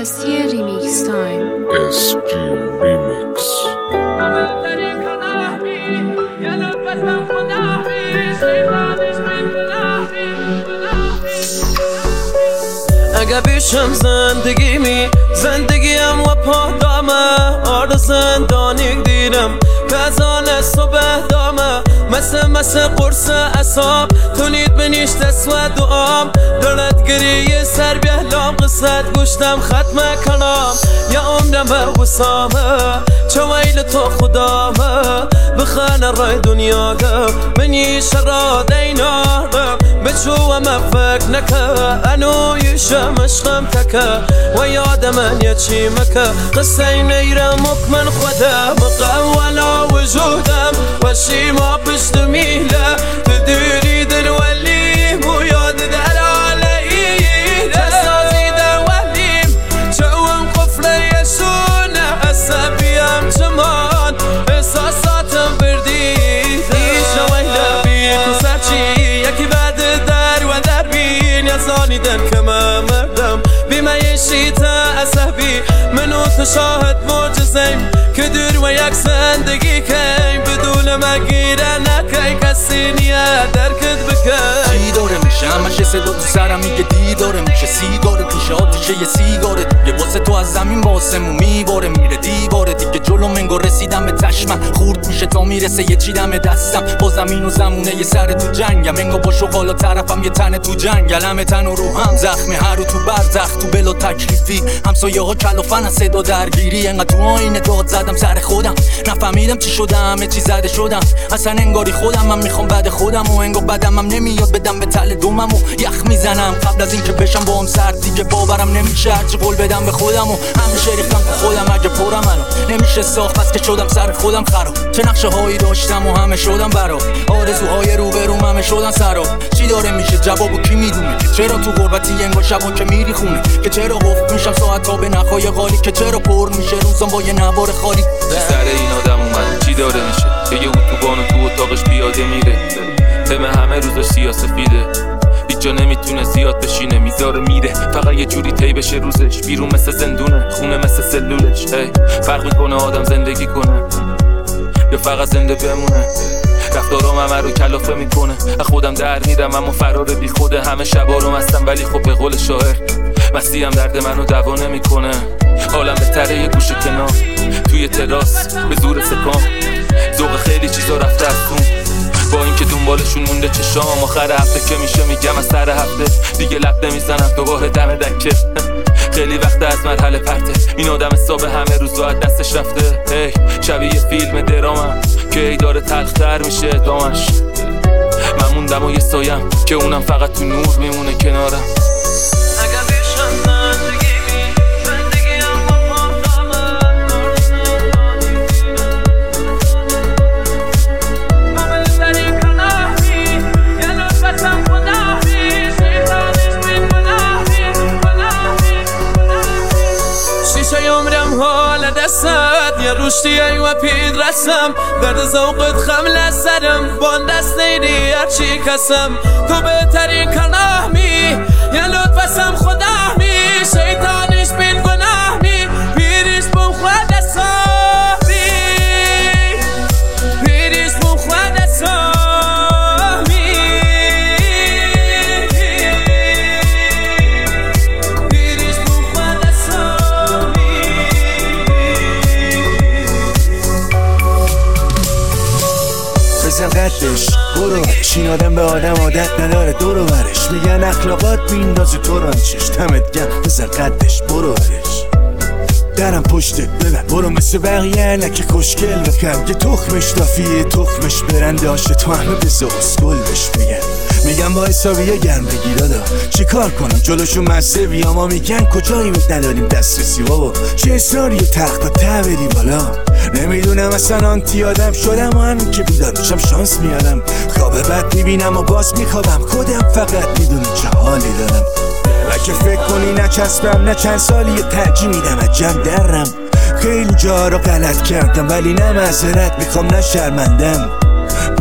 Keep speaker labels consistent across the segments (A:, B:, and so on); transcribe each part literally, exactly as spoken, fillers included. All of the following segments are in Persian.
A: آسیه ریمیکس تایم.
B: اس جی ریمیکس.
C: اگه بیشم زندگیمی زندگیم و پادامه آرد زندانی دیرم کازان صبح دامه مثل مثل قرص اصاب تونید بنیش تسوه دوام دلت گریه سر بیهلام قصت گوشتم ختم کنم یا عمرم وسامه چه ویل تو خدامه بخانه رای دنیا گم منی شرا دینارم بچو و مفک نکه انو یشم عشقم تکه و یاد من یه چی مکه قصه نیرم مکمن خودم مقولا وجودم و شیما پشت میله تدیری دل ولی مو یاد در آلهی تسازی در ولیم چون قفله یسونه عصبیم چمان احساساتم بردید ایشا ویله بی تو سرچی یکی بعد در و در بین یزانیدن که من مردم بیمه شیطه عصبی منو تو شاهد معجزیم که دور و یک زندگی کیم بدون مگیره نکی کسی نیه درکت بکن
D: چی داره میشه همش یه صدا تو سرم میگه دی داره میشه سیگاره پیش آتیشه یه سیگاره دیگه واسه تو از زمین باسمون میباره میره دیواره دیگه جلو منگو رسیدم به چشمم خورد میشه تا میرسه یه چیدم دستم با زمین و زمونه یه سر تو جنگم منگو با شغالا طرفم یه تنه تو جنگل همه تن و رو هم زخمی هر رو تو برزخ تو بلا تکلیفی همسایه ها کلافن از صدا درگیری انقدر تو آینه داد زدم سر خودم نفهمیدم چی شدم همه چی زده شدم اصلا انگاری خودم من میخوام بعد خودم و انگار بدم هم نمیاد بدم به تل دومم و یخ میزنم قبل از اینکه بشم با هم سرد دیگه باورم نمیشه هرچی قول بدم به خودم و همیشه ریختم که خودم اگه پرم الان نمیشه ساخت بس که شدم سر خودم خراب چه نقشه هایی داشتم و همه شدم برا آرزوهای روبروم همه شدن سراب چی داره میشه جوابو کی میدونه که چرا تو غربتی انگار شبا که میری خونه که چرا قفل میشم ساعت تا به نخای غالی که چرا پر میشه روزم با یه نوار خالی
E: سر این آدم اومد چی داره میشه یه اتوبانو تو اتاقش پیاده میره تم همه روزاش سیاسفیده هیچ جا نمیتونه زیاد بشینه میذاره میره فقط یه جوری طی بشه روزش بیرون مثل زندونه خونه مثل سلولش ای فرق میکنه آدم زندگی کنه یا فقط زنده بمونه رفتارام همه رو کلافه میکنه از خودم در میرم اما فرار بی خوده همه شبا رو مستم ولی خب به قول شاعر مستی هم درد منو دوا نمیکنه حالم بهتره یه گوشه کنار توی تراس به زور سکام ذوق خیلی چیزا رفته از تون با اینکه دنبالشون مونده چشام آخر هفته که میشه میگم از سر هفته دیگه لب نمیزنم دوباره دم دکه خیلی وقت از مرحله پرته این آدم حساب همه روزا از دستش رفته هی شبیه فیلم درامم که ای داره تلختر میشه ادامش من موندم و یه سایم که اونم فقط تو نور میمونه کنارم یه روشتی و پید رسم درد زوقت خمل سرم بان دست نیدی هرچی کسم تو بهترین کنامی یه لطفسم خدا می شیطانش بین گناه می پیریش بون خود صافی پیریش بون خود صافی پیریش بون خود صافی
F: بزن قدش برو برش این آدم به آدم عادت نداره دورو برش میگن اخلاقات میندازی تو رانچش دمت گرم بزن قدش برو برش درم پشتت ببن برو مثل بقیه نکه خوشگل بکن که تخمش دافیه تخمش برنده هاشه تو همه بزا اسکل بش بگن میگم با حسابیه گرم بگی دادا چی کار کنم جلوشون مزه بیام ها میگن کجایی بود نداریم دسترسی بابا چه اصراری و تخت و ته بریم بالا نمیدونم اصلا آنتی آدم شدم و همین که بیدار میشم شانس میارم خواب بد میبینم و باز میخوابم خودم فقط میدونم چه حالی دارم و که فکر کنی نچسبم نه چند سالی یه ترجیح میدم از جمع درم خیلی جا رو غلط کردم ولی نه معذرت میخوام نه شرمندم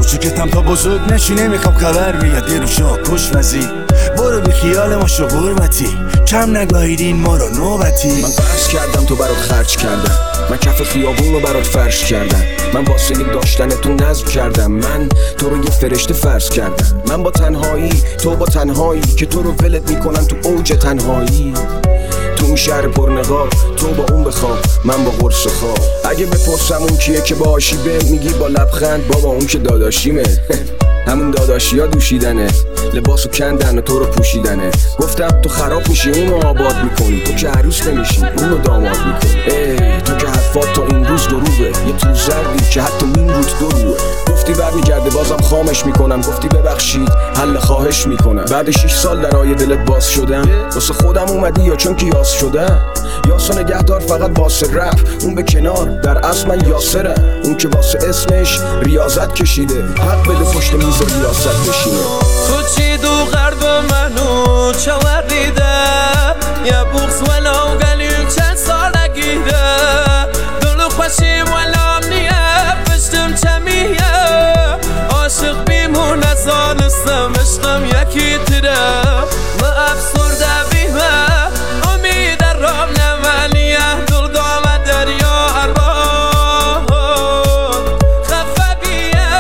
F: کوچیکتم تا بزرگ نشی نمیخوام خبر بیاد یه روشا کش وزی برو بی خیال ما شو غربتی کم نگاهیدین ما رو نوبتی
G: من قرض کردم تو برات خرج کردم من کف خیابون رو برات فرش کردم من واسه داشتن تو نظم کردم من تو رو یه فرشته فرض کردم من با تنهایی تو با تنهایی که تو رو ولت میکنم تو اوج تنهایی تو این شهر پرنقاب تو با اون بخواب من با قرص خواب اگه بپرسم اون کیه که باهاشی به میگی با لبخند بابا اون که داداشیمه همون داداشی ها دوشیدنه لباسو کندن و تو رو پوشیدنه گفتم تو خراب میشی اونو آباد میکنی تو که عروس نمیشی اونو داماد میکنی ای تو که حرفات تا این روز دروغه یه تو زردی که حتی این روز دروغه گفتی برمیگرده بازم خامش میکنم گفتی ببخشید حل خواهش میکنم بعد شش سال درای دلت باز شدم واسه خودم اومدی یا چون که یاس شدم یاسو نگهدار فقط واسه رپ اون به کنار در اصل من یاسرم اون که واسه اسمش ریاضت کشیده حق بده پشت میز ریاست بشینه
C: تو چی دو غرب منو چوریده یه بغز ولو قلیل چند سال نگیده دلو خوشیم ولام نیه پشتم چمیه عاشق بیمون از آنستم عشقم یکی تره من افسرده بیمه امید رام نمانیه دل دامه دریا اربان خفه بیه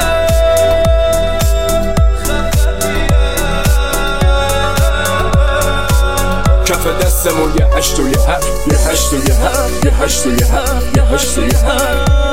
G: کف دستمون یه هشت و یه هفت یه هشت و یه هفت یه هشت و یه هفت یه هشت و یه هفت